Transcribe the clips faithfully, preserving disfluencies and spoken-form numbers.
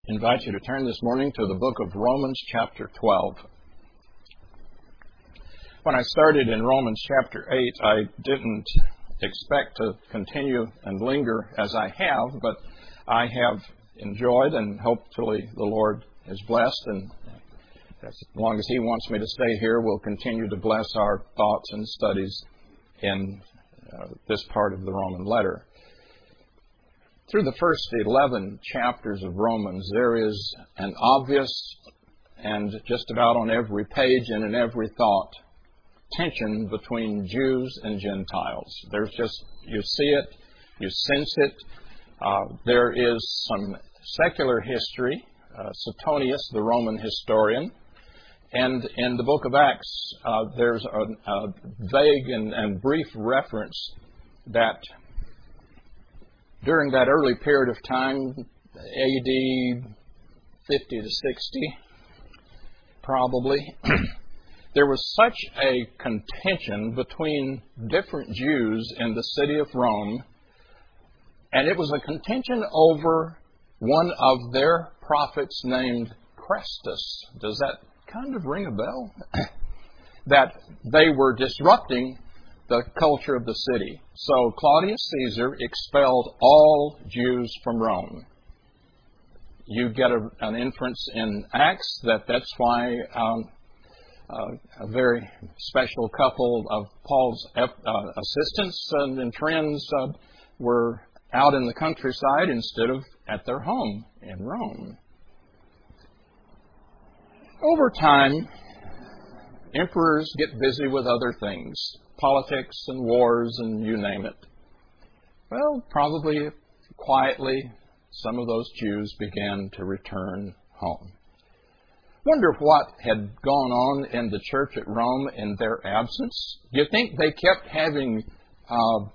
I invite you to turn this morning to the book of Romans chapter twelve. When I started in Romans chapter eight, I didn't expect to continue and linger as I have, but I have enjoyed, and hopefully the Lord is blessed, and as long as He wants me to stay here, we'll continue to bless our thoughts and studies in uh, this part of the Roman letter. Through the first eleven chapters of Romans, there is an obvious, and just about on every page and in every thought, tension between Jews and Gentiles. There's just, you see it, you sense it. Uh, there is some secular history, uh, Suetonius, the Roman historian, and in the book of Acts, uh, there's a, a vague and, and brief reference that during that early period of time, A D fifty to sixty, probably, there was such a contention between different Jews in the city of Rome, and it was a contention over one of their prophets named Chrestus. Does that kind of ring a bell? That they were disrupting the culture of the city. So Claudius Caesar expelled all Jews from Rome. You get a, an inference in Acts that that's why um, uh, a very special couple of Paul's uh, assistants and, and friends uh, were out in the countryside instead of at their home in Rome. Over time, emperors get busy with other things. Politics and wars and you name it. Well, probably quietly, some of those Jews began to return home. Wonder what had gone on in the church at Rome in their absence. Do you think they kept having uh,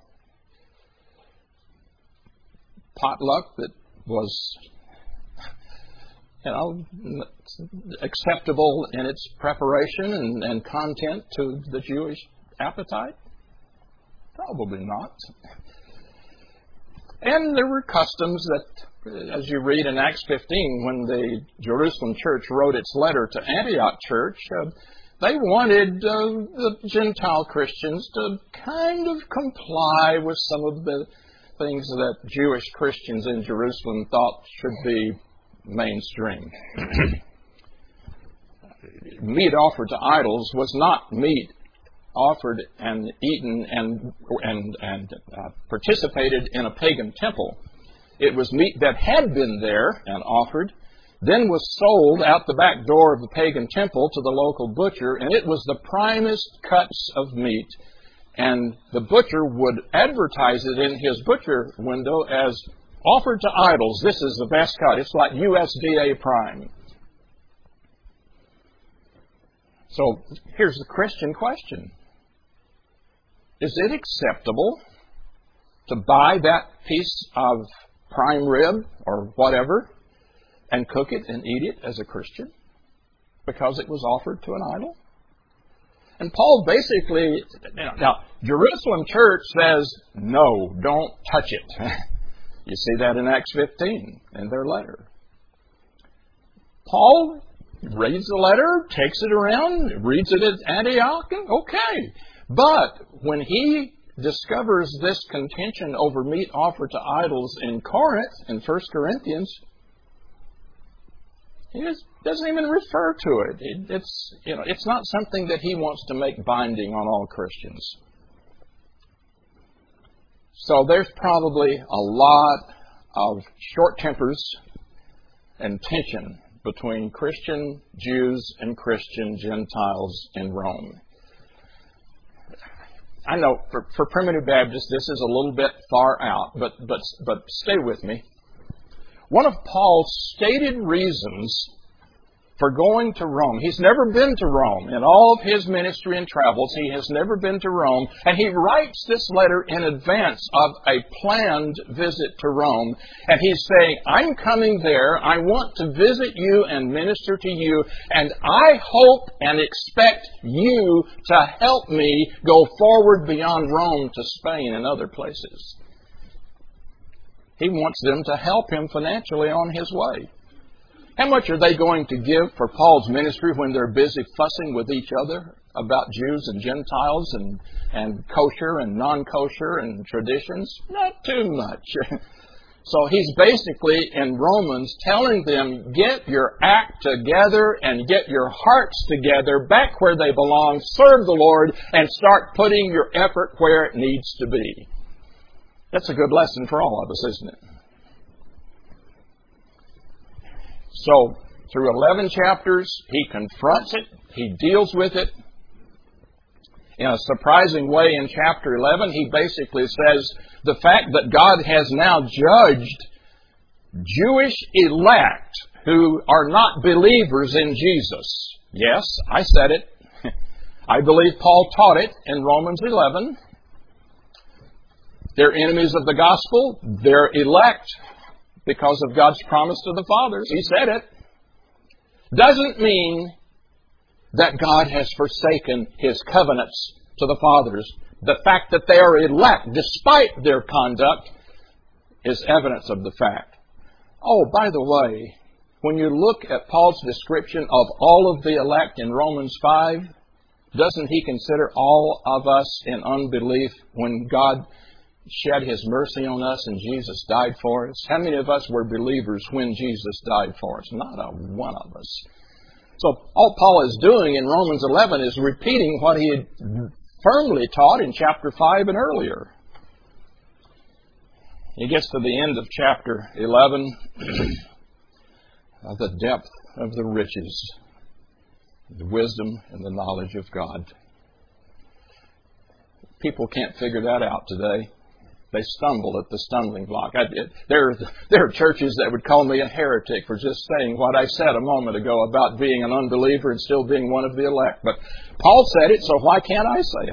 potluck that was, you know, acceptable in its preparation and, and content to the Jewish appetite? Probably not. And there were customs that, as you read in Acts fifteen, when the Jerusalem church wrote its letter to Antioch church, uh, they wanted uh, the Gentile Christians to kind of comply with some of the things that Jewish Christians in Jerusalem thought should be mainstream. Meat offered to idols was not meat offered and eaten and and and uh, participated in a pagan temple. It was meat that had been there and offered, then was sold out the back door of the pagan temple to the local butcher, and it was the primest cuts of meat. And the butcher would advertise it in his butcher window as offered to idols. This is the best cut. It's like U S D A prime. So here's the Christian question. Is it acceptable to buy that piece of prime rib or whatever and cook it and eat it as a Christian because it was offered to an idol? And Paul basically, now, now Jerusalem church says, no, don't touch it. You see that in Acts fifteen in their letter. Paul reads the letter, takes it around, reads it at Antioch, and okay. But when he discovers this contention over meat offered to idols in Corinth, in First Corinthians, he just doesn't even refer to it. it. It's, you know, it's not something that he wants to make binding on all Christians. So there's probably a lot of short tempers and tension between Christian Jews and Christian Gentiles in Rome. I know for, for primitive Baptists this is a little bit far out, but, but, but stay with me. One of Paul's stated reasons for going to Rome, he's never been to Rome. In all of his ministry and travels, he has never been to Rome. And he writes this letter in advance of a planned visit to Rome. And he's saying, I'm coming there. I want to visit you and minister to you. And I hope and expect you to help me go forward beyond Rome to Spain and other places. He wants them to help him financially on his way. How much are they going to give for Paul's ministry when they're busy fussing with each other about Jews and Gentiles and, and kosher and non-kosher and traditions? Not too much. So he's basically in Romans telling them, get your act together and get your hearts together back where they belong, serve the Lord, and start putting your effort where it needs to be. That's a good lesson for all of us, isn't it? So, through eleven chapters, he confronts it, he deals with it. In a surprising way, in chapter eleven, he basically says the fact that God has now judged Jewish elect who are not believers in Jesus. Yes, I said it. I believe Paul taught it in Romans eleven. They're enemies of the gospel. They're elect because of God's promise to the fathers. He said it. Doesn't mean that God has forsaken His covenants to the fathers. The fact that they are elect, despite their conduct, is evidence of the fact. Oh, by the way, when you look at Paul's description of all of the elect in Romans five, doesn't he consider all of us in unbelief when God shed His mercy on us and Jesus died for us? How many of us were believers when Jesus died for us? Not a one of us. So all Paul is doing in Romans eleven is repeating what he had firmly taught in chapter five and earlier. He gets to the end of chapter eleven, of the depth of the riches, the wisdom and the knowledge of God. People can't figure that out today. They stumble at the stumbling block. I, it, there, there are churches that would call me a heretic for just saying what I said a moment ago about being an unbeliever and still being one of the elect. But Paul said it, so why can't I say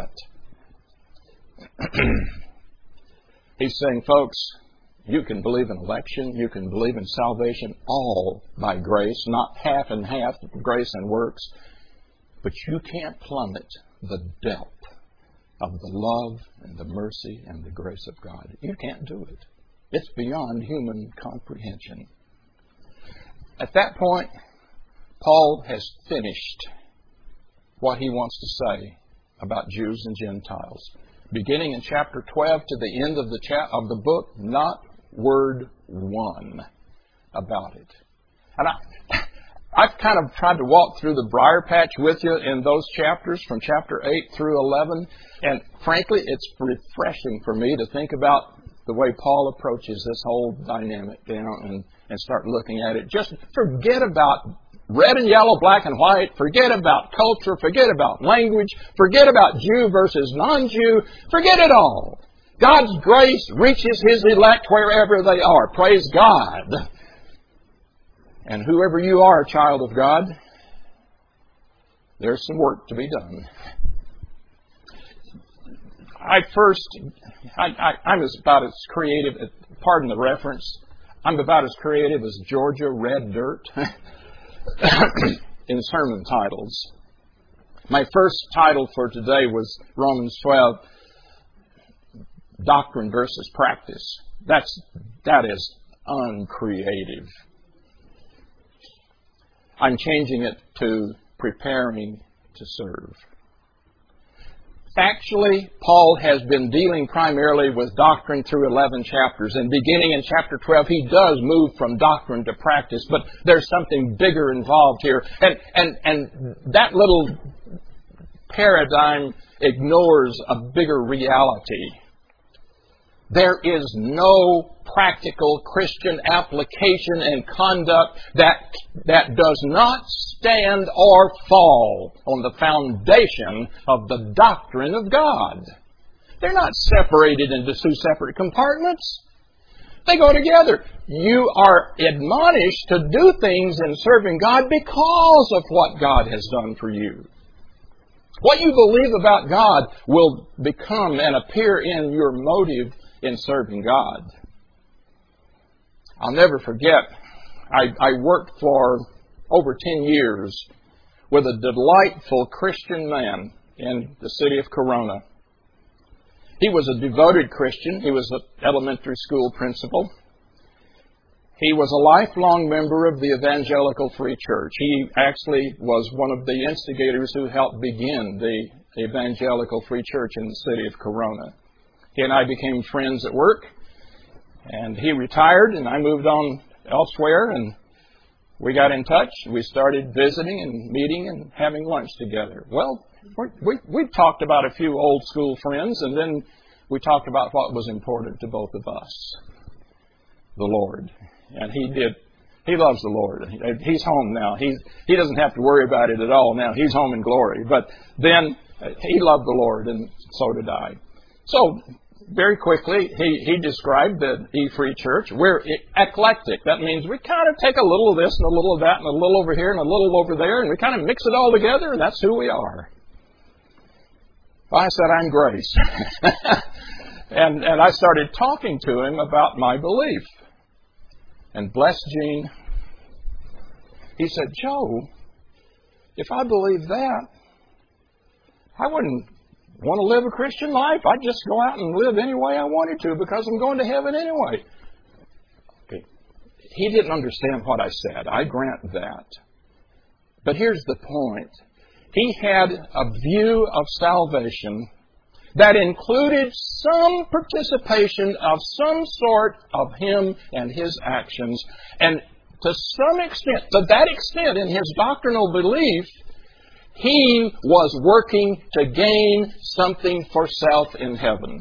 it? He's saying, folks, you can believe in election, you can believe in salvation, all by grace, not half and half, grace and works. But you can't plummet the depth of the love and the mercy and the grace of God. You can't do it. It's beyond human comprehension. At that point, Paul has finished what he wants to say about Jews and Gentiles. Beginning in chapter twelve to the end of the cha- of the book, not word one about it. And I, I've kind of tried to walk through the briar patch with you in those chapters from chapter eight through eleven. And frankly, it's refreshing for me to think about the way Paul approaches this whole dynamic down and, and start looking at it. Just forget about red and yellow, black and white. Forget about culture. Forget about language. Forget about Jew versus non-Jew. Forget it all. God's grace reaches His elect wherever they are. Praise God. And whoever you are, child of God, there's some work to be done. I first, I, I, I'm as about as creative, pardon the reference, I'm about as creative as Georgia red dirt in sermon titles. My first title for today was Romans twelve, Doctrine versus Practice. That's, that is uncreative. I'm changing it to Preparing to Serve. Actually, Paul has been dealing primarily with doctrine through eleven chapters. And beginning in chapter twelve, he does move from doctrine to practice. But there's something bigger involved here. And, and, and that little paradigm ignores a bigger reality. There is no practical Christian application and conduct that, that does not stand or fall on the foundation of the doctrine of God. They're not separated into two separate compartments. They go together. You are admonished to do things in serving God because of what God has done for you. What you believe about God will become and appear in your motive in serving God. I'll never forget, I, I worked for over ten years with a delightful Christian man in the city of Corona. He was a devoted Christian. He was an elementary school principal. He was a lifelong member of the Evangelical Free Church. He actually was one of the instigators who helped begin the Evangelical Free Church in the city of Corona. He and I became friends at work, and he retired, and I moved on elsewhere, and we got in touch. We started visiting and meeting and having lunch together. Well, we we talked about a few old school friends, and then we talked about what was important to both of us, the Lord. And he did. He loves the Lord. He's home now. He's, he doesn't have to worry about it at all now. He's home in glory. But then he loved the Lord, and so did I. So very quickly, he, he described the E-Free Church. We're eclectic. That means we kind of take a little of this and a little of that and a little over here and a little over there, and we kind of mix it all together, and that's who we are. I said, I'm Grace. and, and I started talking to him about my belief. And bless Gene, he said, Joe, if I believe that, I wouldn't want to live a Christian life. I'd just go out and live any way I wanted to because I'm going to heaven anyway. Okay. He didn't understand what I said. I grant that. But here's the point. He had a view of salvation that included some participation of some sort of him and his actions. And to some extent, to that extent in his doctrinal belief, he was working to gain something for self in heaven.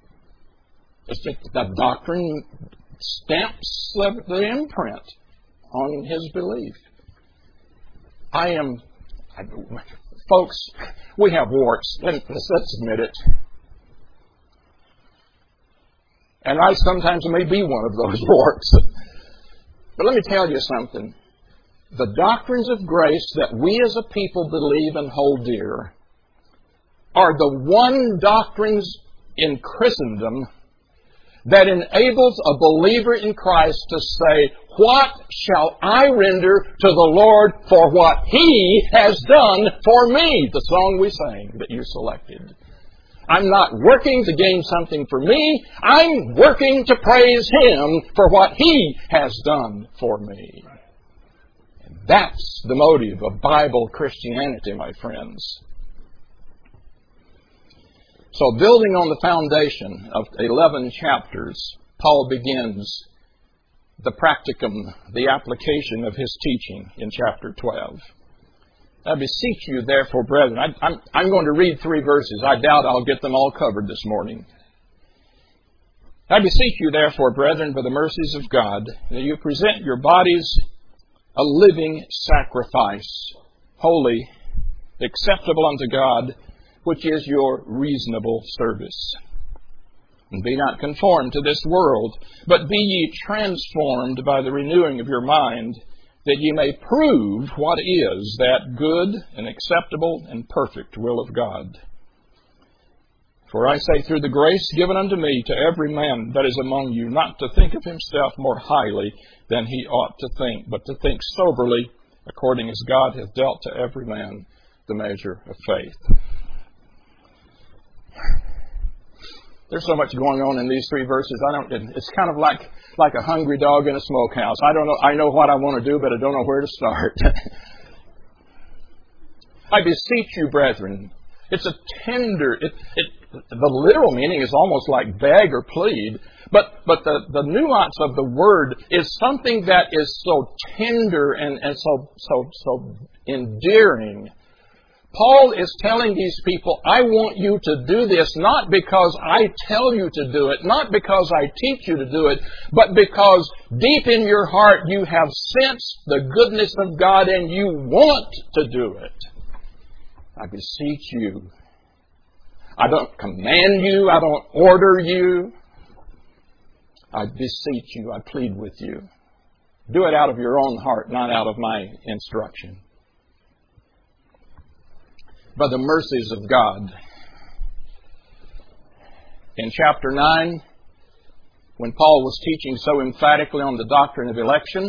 The doctrine stamps the imprint on his belief. I am, I, folks, we have warts. Let's, let's admit it. And I sometimes may be one of those warts. But let me tell you something. The doctrines of grace that we as a people believe and hold dear are the one doctrines in Christendom that enables a believer in Christ to say, what shall I render to the Lord for what He has done for me? The song we sang that you selected. I'm not working to gain something for me. I'm working to praise Him for what He has done for me. And that's the motive of Bible Christianity, my friends. So building on the foundation of eleven chapters, Paul begins the practicum, the application of his teaching in chapter twelve. I beseech you, therefore, brethren. I, I'm, I'm going to read three verses. I doubt I'll get them all covered this morning. I beseech you, therefore, brethren, by the mercies of God, that you present your bodies a living sacrifice, holy, acceptable unto God, which is your reasonable service. And be not conformed to this world, but be ye transformed by the renewing of your mind, that ye may prove what is that good and acceptable and perfect will of God. For I say, through the grace given unto me, to every man that is among you, not to think of himself more highly than he ought to think, but to think soberly, according as God hath dealt to every man the measure of faith. There's so much going on in these three verses. I don't. It's kind of like like a hungry dog in a smokehouse. I don't know. I know what I want to do, but I don't know where to start. I beseech you, brethren. It's a tender. It, it, the literal meaning is almost like beg or plead, but but the, the nuance of the word is something that is so tender and, and so so so endearing. Paul is telling these people, I want you to do this not because I tell you to do it, not because I teach you to do it, but because deep in your heart you have sensed the goodness of God and you want to do it. I beseech you. I don't command you. I don't order you. I beseech you. I plead with you. Do it out of your own heart, not out of my instruction. By the mercies of God. In chapter nine, when Paul was teaching so emphatically on the doctrine of election,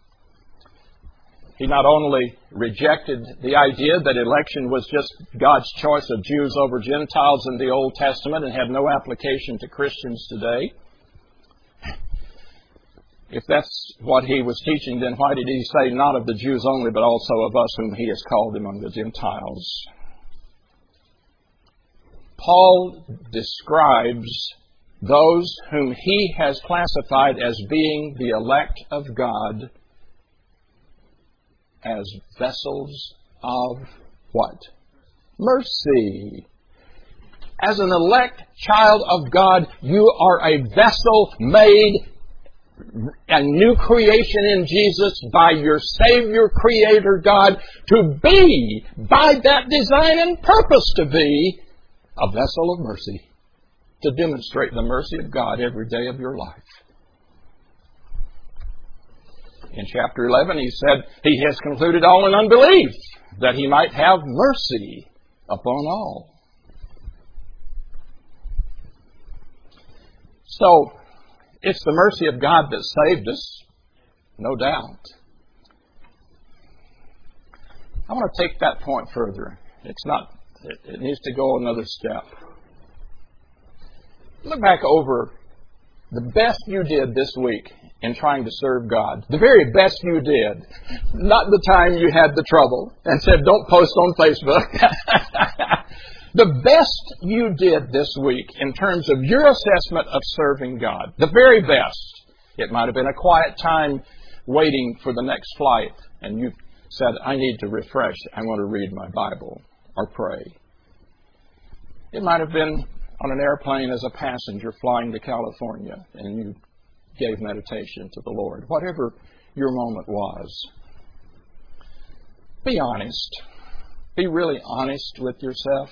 he not only rejected the idea that election was just God's choice of Jews over Gentiles in the Old Testament and had no application to Christians today, If that's what he was teaching, then why did he say not of the Jews only, but also of us whom he has called among the Gentiles? Paul describes those whom he has classified as being the elect of God as vessels of what? Mercy. As an elect child of God, you are a vessel made a new creation in Jesus by your Savior, Creator God, to be, by that design and purpose to be, a vessel of mercy, to demonstrate the mercy of God every day of your life. In chapter eleven, he said, he has concluded all in unbelief, that he might have mercy upon all. So, it's the mercy of God that saved us, no doubt. I want to take that point further. It's not, it, it needs to go another step. Look back over the best you did this week in trying to serve God. The very best you did. Not the time you had the trouble and said, don't post on Facebook. The best you did this week in terms of your assessment of serving God. The very best. It might have been a quiet time waiting for the next flight, and you said, I need to refresh. I want to read my Bible or pray. It might have been on an airplane as a passenger flying to California, and you gave meditation to the Lord. Whatever your moment was, be honest. Be really honest with yourself.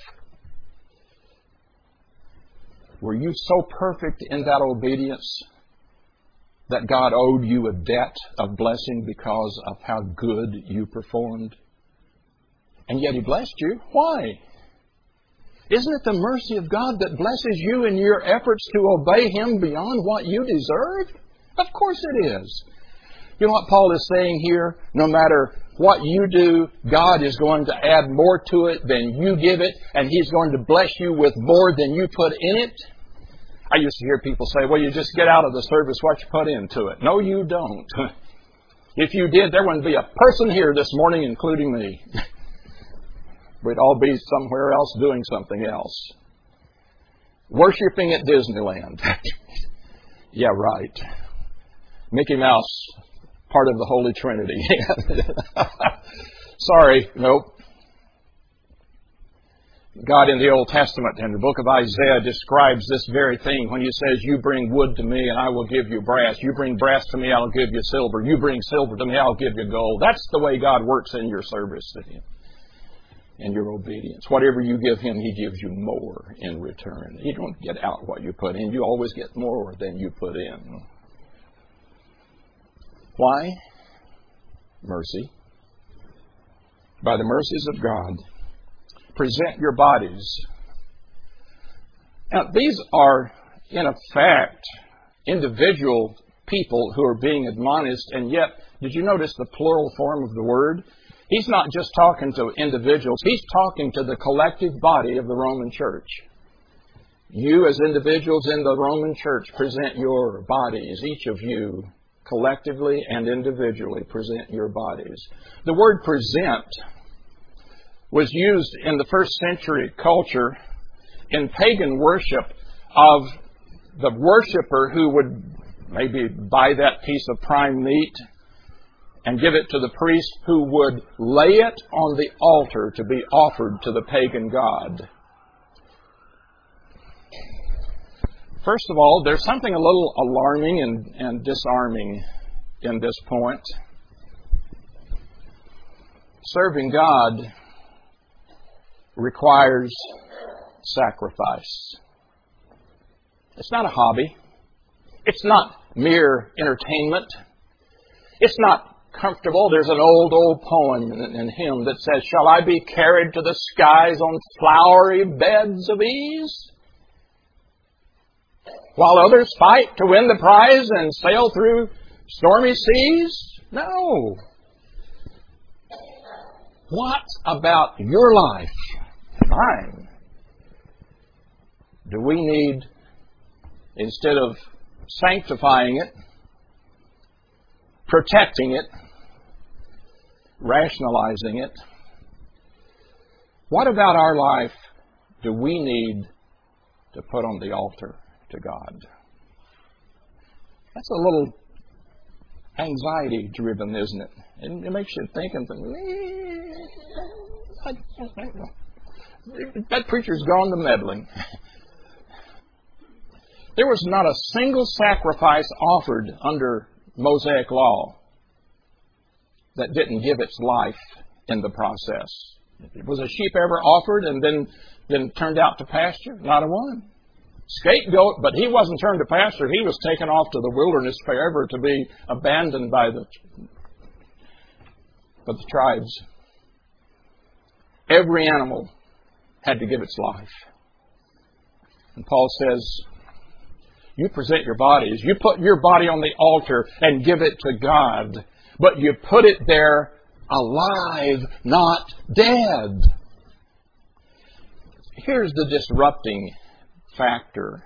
Were you so perfect in that obedience that God owed you a debt of blessing because of how good you performed? And yet He blessed you. Why? Isn't it the mercy of God that blesses you in your efforts to obey Him beyond what you deserve? Of course it is. You know what Paul is saying here? No matter what you do, God is going to add more to it than you give it, and He's going to bless you with more than you put in it. I used to hear people say, well, you just get out of the service what you put into it. No, you don't. If you did, there wouldn't be a person here this morning, including me. We'd all be somewhere else doing something else. Worshipping at Disneyland. Yeah, right. Mickey Mouse, part of the Holy Trinity. Sorry, nope. God in the Old Testament, in the book of Isaiah, describes this very thing when He says, you bring wood to me and I will give you brass. You bring brass to me, I'll give you silver. You bring silver to me, I'll give you gold. That's the way God works in your service to Him and your obedience. Whatever you give Him, He gives you more in return. You don't get out what you put in. You always get more than you put in. Why? Mercy. By the mercies of God, present your bodies. Now, these are, in effect, individual people who are being admonished, and yet, did you notice the plural form of the word? He's not just talking to individuals. He's talking to the collective body of the Roman Church. You, as individuals in the Roman Church, present your bodies, each of you, collectively and individually present your bodies. The word present was used in the first century culture in pagan worship of the worshiper who would maybe buy that piece of prime meat and give it to the priest who would lay it on the altar to be offered to the pagan god. First of all, there's something a little alarming and, and disarming in this point. Serving God requires sacrifice. It's not a hobby. It's not mere entertainment. It's not comfortable. There's an old, old poem and hymn that says, shall I be carried to the skies on flowery beds of ease? While others fight to win the prize and sail through stormy seas? No. What about your life, mine, do we need, instead of sanctifying it, protecting it, rationalizing it. What about our life do we need to put on the altar to God? That's a little anxiety-driven, isn't it? And it makes you think and think, that preacher's gone to meddling. There was not a single sacrifice offered under Mosaic law that didn't give its life in the process. Was a sheep ever offered and then, then turned out to pasture? Not a one. Scapegoat, but he wasn't turned to pasture. He was taken off to the wilderness forever to be abandoned by the, by the tribes. Every animal had to give its life. And Paul says, you present your bodies, you put your body on the altar and give it to God, but you put it there alive, not dead. Here's the disrupting factor.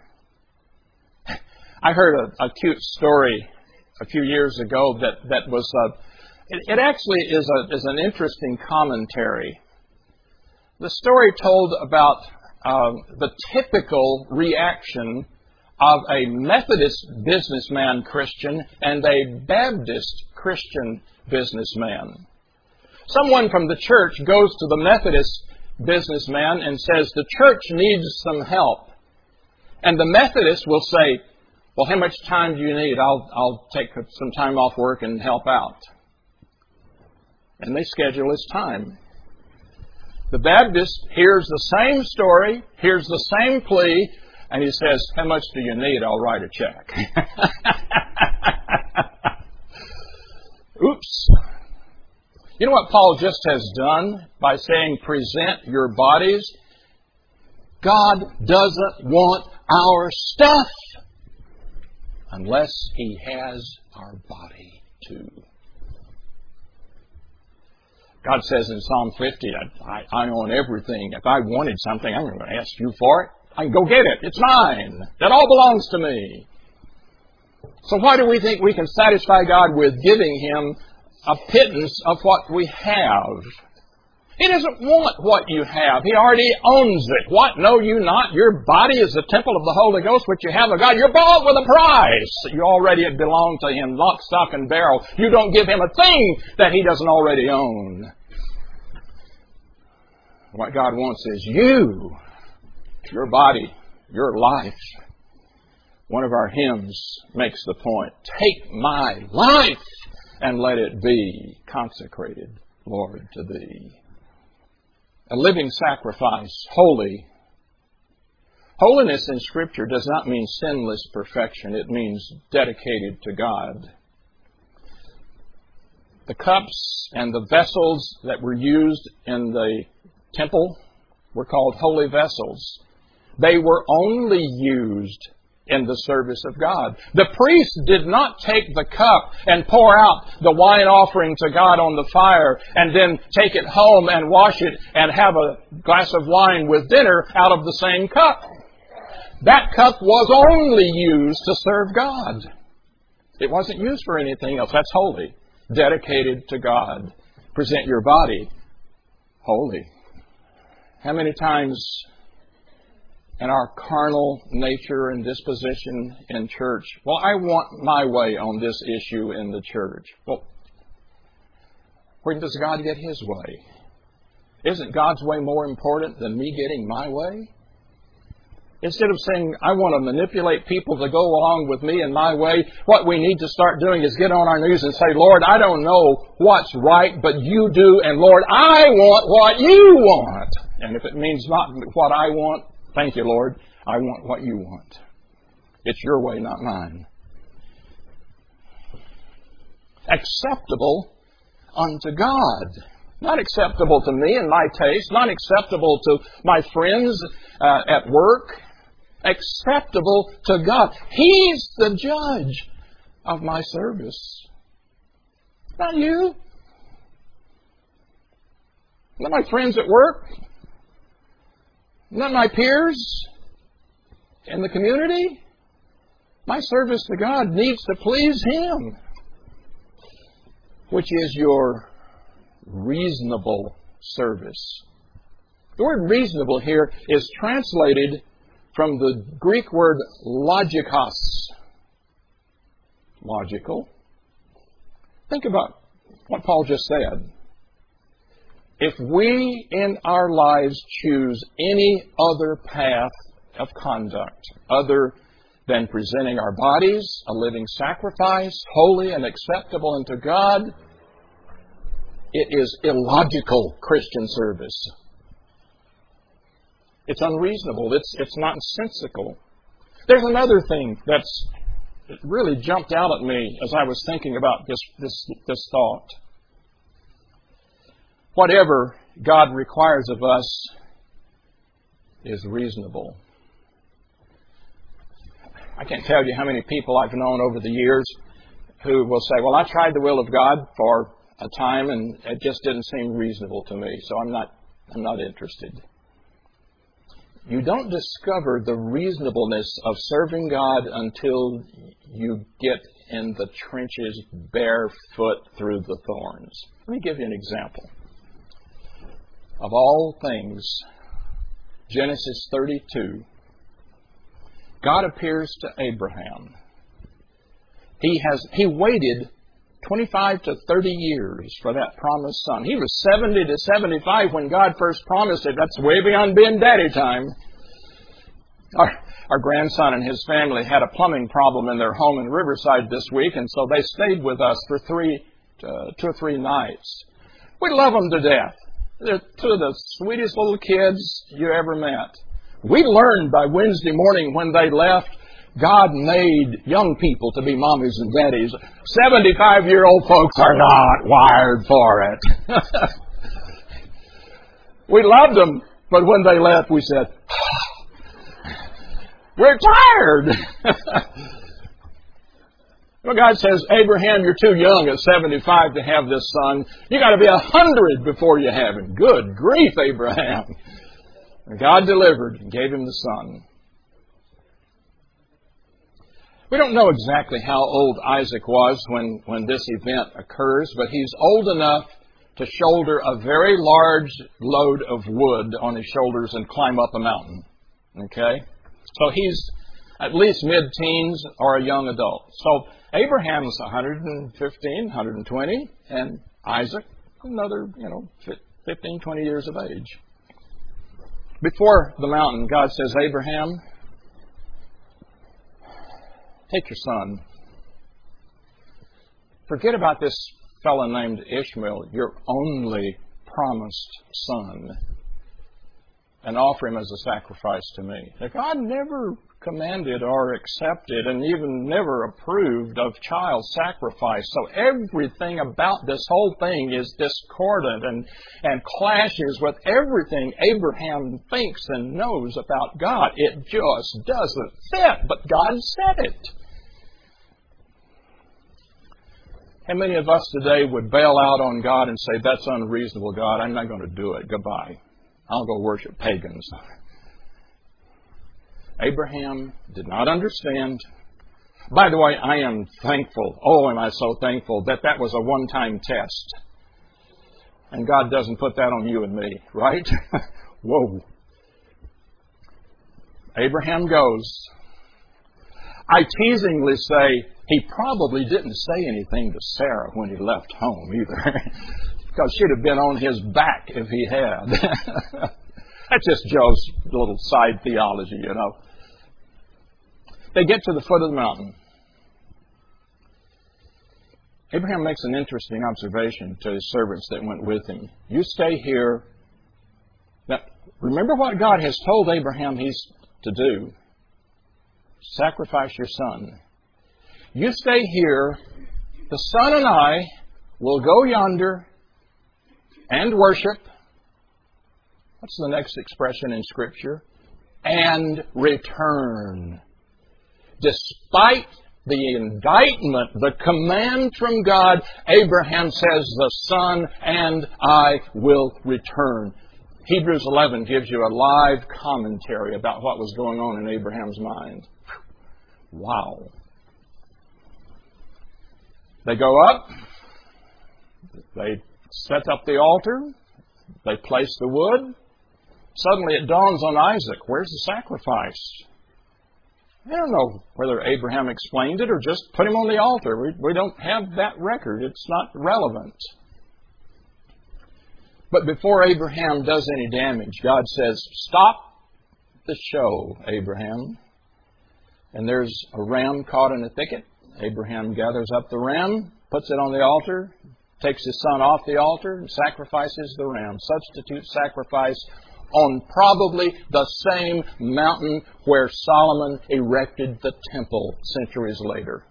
I heard a, a cute story a few years ago that, that was, uh, it, it actually is, a, is an interesting commentary. The story told about uh, the typical reaction of a Methodist businessman Christian and a Baptist Christian businessman. Someone from the church goes to the Methodist businessman and says, the church needs some help. And the Methodist will say, well, how much time do you need? I'll, I'll take some time off work and help out. And they schedule his time. The Baptist hears the same story, hears the same plea, and he says, how much do you need? I'll write a check. Oops. You know what Paul just has done by saying, present your bodies? God doesn't want our stuff unless He has our body too. God says in Psalm fifty, I, I own everything. If I wanted something, I'm going to ask you for it. I can go get it. It's mine. That all belongs to me. So why do we think we can satisfy God with giving Him a pittance of what we have? He doesn't want what you have. He already owns it. What? Know you not? Your body is the temple of the Holy Ghost, which you have of God. You're bought with a price. You already belong to Him, lock, stock, and barrel. You don't give Him a thing that He doesn't already own. What God wants is you, your body, your life. One of our hymns makes the point, take my life and let it be consecrated, Lord, to Thee. A living sacrifice, holy. Holiness in Scripture does not mean sinless perfection. It means dedicated to God. The cups and the vessels that were used in the temple were called holy vessels. They were only used in the service of God. The priest did not take the cup and pour out the wine offering to God on the fire and then take it home and wash it and have a glass of wine with dinner out of the same cup. That cup was only used to serve God. It wasn't used for anything else. That's holy. Dedicated to God. Present your body holy. How many times in our carnal nature and disposition in church, well, I want my way on this issue in the church. Well, where does God get His way? Isn't God's way more important than me getting my way? Instead of saying, I want to manipulate people to go along with me and my way, what we need to start doing is get on our knees and say, Lord, I don't know what's right, but You do, and Lord, I want what You want. And if it means not what I want, thank You, Lord, I want what You want. It's Your way, not mine. Acceptable unto God. Not acceptable to me and my taste. Not acceptable to my friends uh, at work. Acceptable to God. He's the judge of my service. Not you. Not my friends at work. Not my peers in the community. My service to God needs to please Him. which is your reasonable service. The word reasonable here is translated from the Greek word logikos. Logical. Think about what Paul just said. If we in our lives choose any other path of conduct other than presenting our bodies a living sacrifice, holy and acceptable unto God, it is illogical Christian service. It's unreasonable. It's, it's nonsensical. There's another thing that's it really jumped out at me as I was thinking about this, this, this thought. Whatever God requires of us is reasonable. I can't tell you how many people I've known over the years who will say, well, I tried the will of God for a time and it just didn't seem reasonable to me, so I'm not, I'm not interested. You don't discover the reasonableness of serving God until you get in the trenches barefoot through the thorns. Let me give you an example. Of all things, Genesis thirty-two, God appears to Abraham. He has he waited twenty-five to thirty years for that promised son. He was seventy to seventy-five when God first promised it. That's way beyond being daddy time. Our, our grandson and his family had a plumbing problem in their home in Riverside this week, and so they stayed with us for three, uh, two or three nights. We love them to death. They're two of the sweetest little kids you ever met. We learned by Wednesday morning when they left, God made young people to be mommies and daddies. seventy-five-year-old folks are not wired for it. We loved them, but when they left, we said, we're tired. Well, God says, Abraham, you're too young at seventy-five to have this son. You got to be a hundred before you have him. Good grief, Abraham. And God delivered and gave him the son. We don't know exactly how old Isaac was when, when this event occurs, but he's old enough to shoulder a very large load of wood on his shoulders and climb up a mountain. Okay? So he's at least mid-teens or a young adult. So Abraham's one hundred fifteen, one hundred twenty, and Isaac another, you know, fifteen, twenty years of age. Before the mountain, God says, Abraham, take your son. Forget about this fellow named Ishmael, your only promised son, and offer him as a sacrifice to me. Now, God never commanded or accepted and even never approved of child sacrifice. So everything about this whole thing is discordant and, and clashes with everything Abraham thinks and knows about God. It just doesn't fit, but God said it. How many of us today would bail out on God and say, that's unreasonable, God, I'm not going to do it. Goodbye. I'll go worship pagans. Abraham did not understand. By the way, I am thankful, oh, am I so thankful, that that was a one-time test. And God doesn't put that on you and me, right? Whoa. Abraham goes. I teasingly say, he probably didn't say anything to Sarah when he left home either. Because she'd have been on his back if he had. That's just Joe's little side theology, you know. They get to the foot of the mountain. Abraham makes an interesting observation to his servants that went with him. You stay here. Now, remember what God has told Abraham he's to do. Sacrifice your son. You stay here. The son and I will go yonder and worship. What's the next expression in Scripture? And return. Despite the indictment, the command from God, Abraham says, the son and I will return. Hebrews eleven gives you a live commentary about what was going on in Abraham's mind. Wow. They go up. They set up the altar. They place the wood. Suddenly it dawns on Isaac, where's the sacrifice? I don't know whether Abraham explained it or just put him on the altar. We, we don't have that record. It's not relevant. But before Abraham does any damage, God says, stop the show, Abraham. And there's a ram caught in a thicket. Abraham gathers up the ram, puts it on the altar, takes his son off the altar, and sacrifices the ram. Substitute sacrifice on probably the same mountain where Solomon erected the temple centuries later.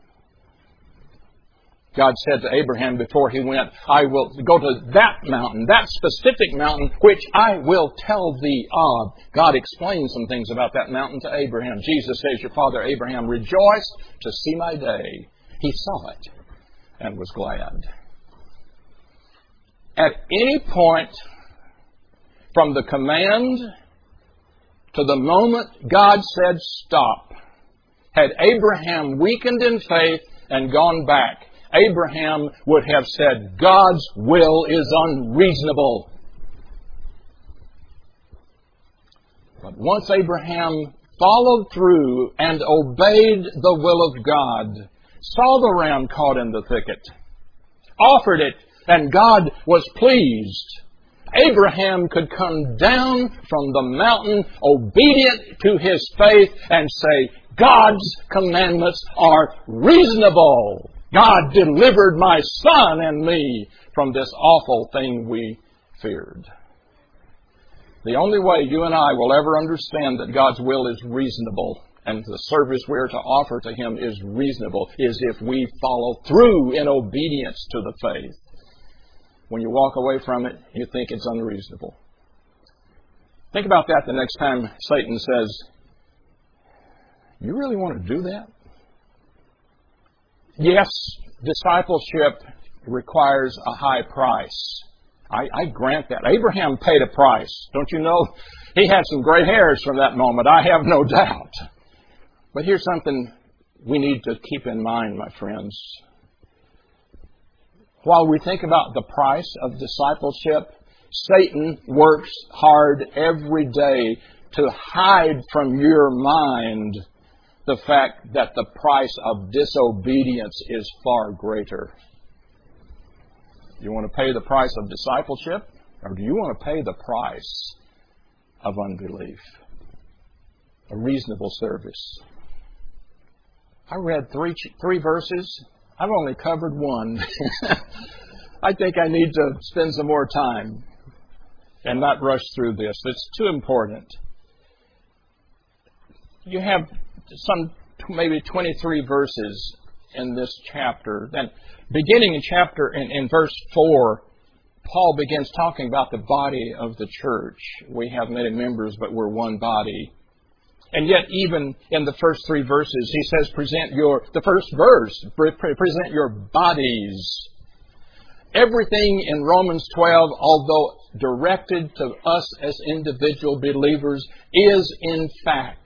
God said to Abraham before he went, I will go to that mountain, that specific mountain, which I will tell thee of. God explains some things about that mountain to Abraham. Jesus says, your father Abraham rejoiced to see my day. He saw it and was glad. At any point from the command to the moment God said stop, had Abraham weakened in faith and gone back, Abraham would have said, God's will is unreasonable. But once Abraham followed through and obeyed the will of God, saw the ram caught in the thicket, offered it, and God was pleased, Abraham could come down from the mountain obedient to his faith and say, God's commandments are reasonable. God delivered my son and me from this awful thing we feared. The only way you and I will ever understand that God's will is reasonable and the service we are to offer to Him is reasonable is if we follow through in obedience to the faith. When you walk away from it, you think it's unreasonable. Think about that the next time Satan says, you really want to do that? Yes, discipleship requires a high price. I, I grant that. Abraham paid a price. Don't you know? He had some gray hairs from that moment. I have no doubt. But here's something we need to keep in mind, my friends. While we think about the price of discipleship, Satan works hard every day to hide from your mind the fact that the price of disobedience is far greater. You want to pay the price of discipleship, or do you want to pay the price of unbelief? A reasonable service. I read three three verses. I've only covered one. I think I need to spend some more time and not rush through this. It's too important. You have some maybe twenty-three verses in this chapter. Then, beginning in chapter in, in verse four, Paul begins talking about the body of the church. We have many members, but we're one body. And yet, even in the first three verses, he says, present your, the first verse, present your bodies. Everything in Romans twelve, although directed to us as individual believers, is in fact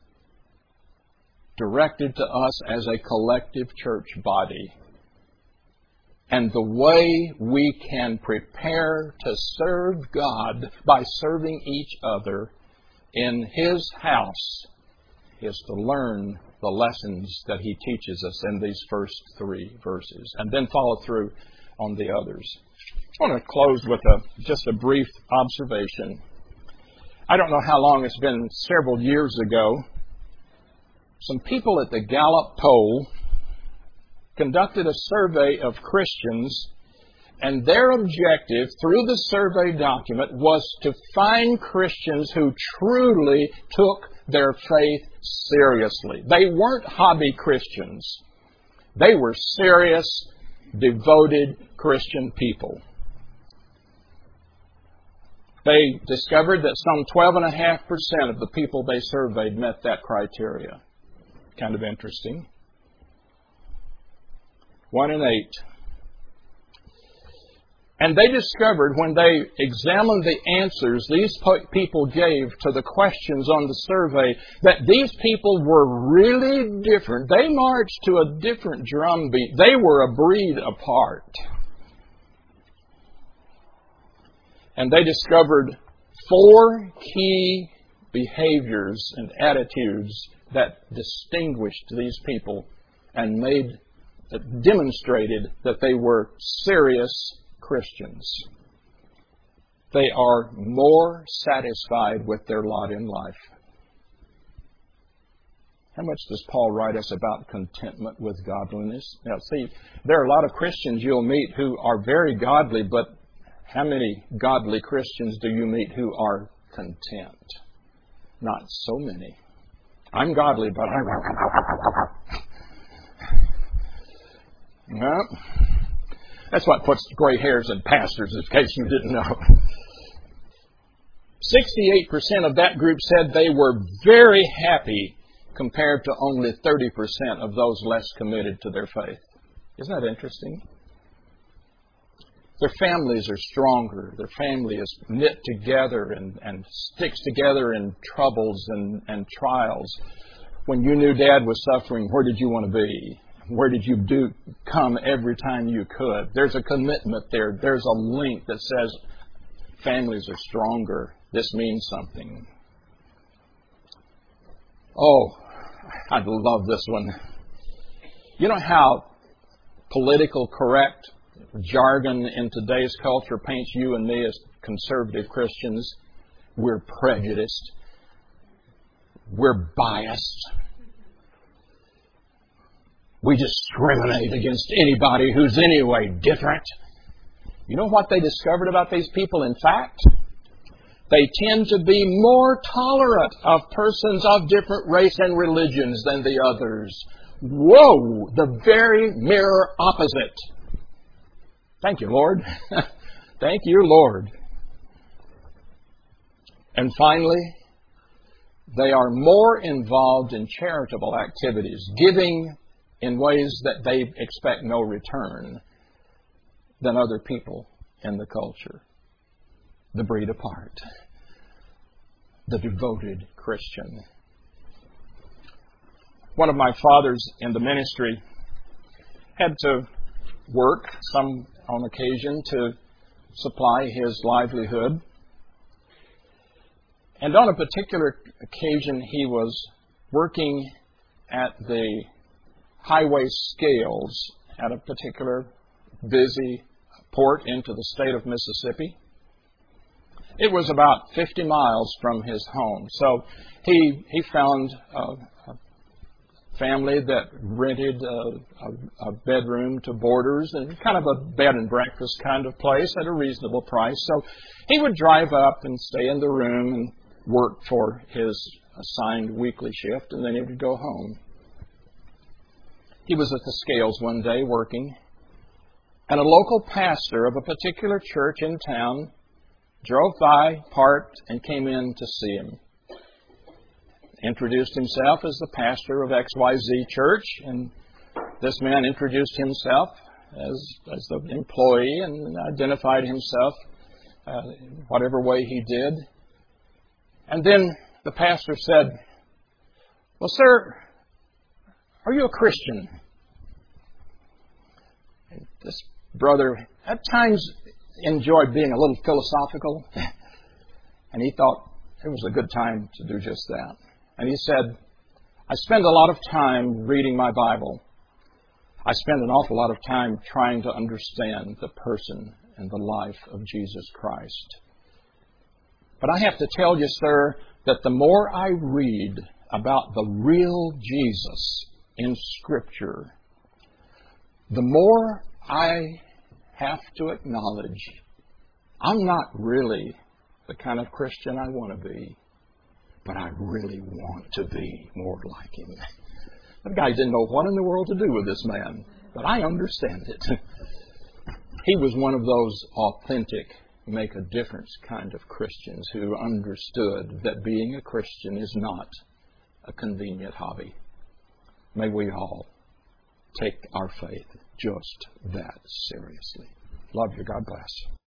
directed to us as a collective church body. And the way we can prepare to serve God by serving each other in His house is to learn the lessons that He teaches us in these first three verses and then follow through on the others. I want to close with a, just a brief observation. I don't know how long it's been, several years ago, some people at the Gallup poll conducted a survey of Christians, and their objective through the survey document was to find Christians who truly took their faith seriously. They weren't hobby Christians. They were serious, devoted Christian people. They discovered that some twelve point five percent of the people they surveyed met that criteria. Kind of interesting. One in eight. And they discovered when they examined the answers these people gave to the questions on the survey that these people were really different. They marched to a different drumbeat. They were a breed apart. And they discovered four key behaviors and attitudes that distinguished these people and made, that demonstrated that they were serious Christians. They are more satisfied with their lot in life. How much does Paul write us about contentment with godliness? Now, see, there are a lot of Christians you'll meet who are very godly, but how many godly Christians do you meet who are content? Not so many. I'm godly, but I'm... No. That's what puts gray hairs in pastors, in case you didn't know. sixty-eight percent of that group said they were very happy compared to only thirty percent of those less committed to their faith. Isn't that interesting? Their families are stronger. Their family is knit together and, and sticks together in troubles and, and trials. When you knew Dad was suffering, where did you want to be? Where did you do come every time you could? There's a commitment there. There's a link that says families are stronger. This means something. Oh, I love this one. You know how political correct jargon in today's culture paints you and me as conservative Christians? We're prejudiced. We're biased. We discriminate against anybody who's anyway different. You know what they discovered about these people, in fact? They tend to be more tolerant of persons of different race and religions than the others. Whoa! The very mirror opposite. Thank you, Lord. Thank you, Lord. And finally, they are more involved in charitable activities, giving in ways that they expect no return than other people in the culture. The breed apart. The devoted Christian. One of my fathers in the ministry had to work some on occasion to supply his livelihood. And on a particular occasion, he was working at the highway scales at a particular busy port into the state of Mississippi. It was about fifty miles from his home. So he he found a, a family that rented a, a, a bedroom to boarders and kind of a bed and breakfast kind of place at a reasonable price. So he would drive up and stay in the room and work for his assigned weekly shift, and then he would go home. He was at the scales one day working, and a local pastor of a particular church in town drove by, parked, and came in to see him. Introduced himself as the pastor of X Y Z Church, and this man introduced himself as, as the employee and identified himself uh, whatever way he did. And then the pastor said, "Well, sir, are you a Christian?" And this brother at times enjoyed being a little philosophical, and he thought it was a good time to do just that. And he said, "I spend a lot of time reading my Bible. I spend an awful lot of time trying to understand the person and the life of Jesus Christ. But I have to tell you, sir, that the more I read about the real Jesus in Scripture, the more I have to acknowledge I'm not really the kind of Christian I want to be, but I really want to be more like him." That guy didn't know what in the world to do with this man, but I understand it. He was one of those authentic, make a difference kind of Christians who understood that being a Christian is not a convenient hobby. May we all take our faith just that seriously. Love you. God bless.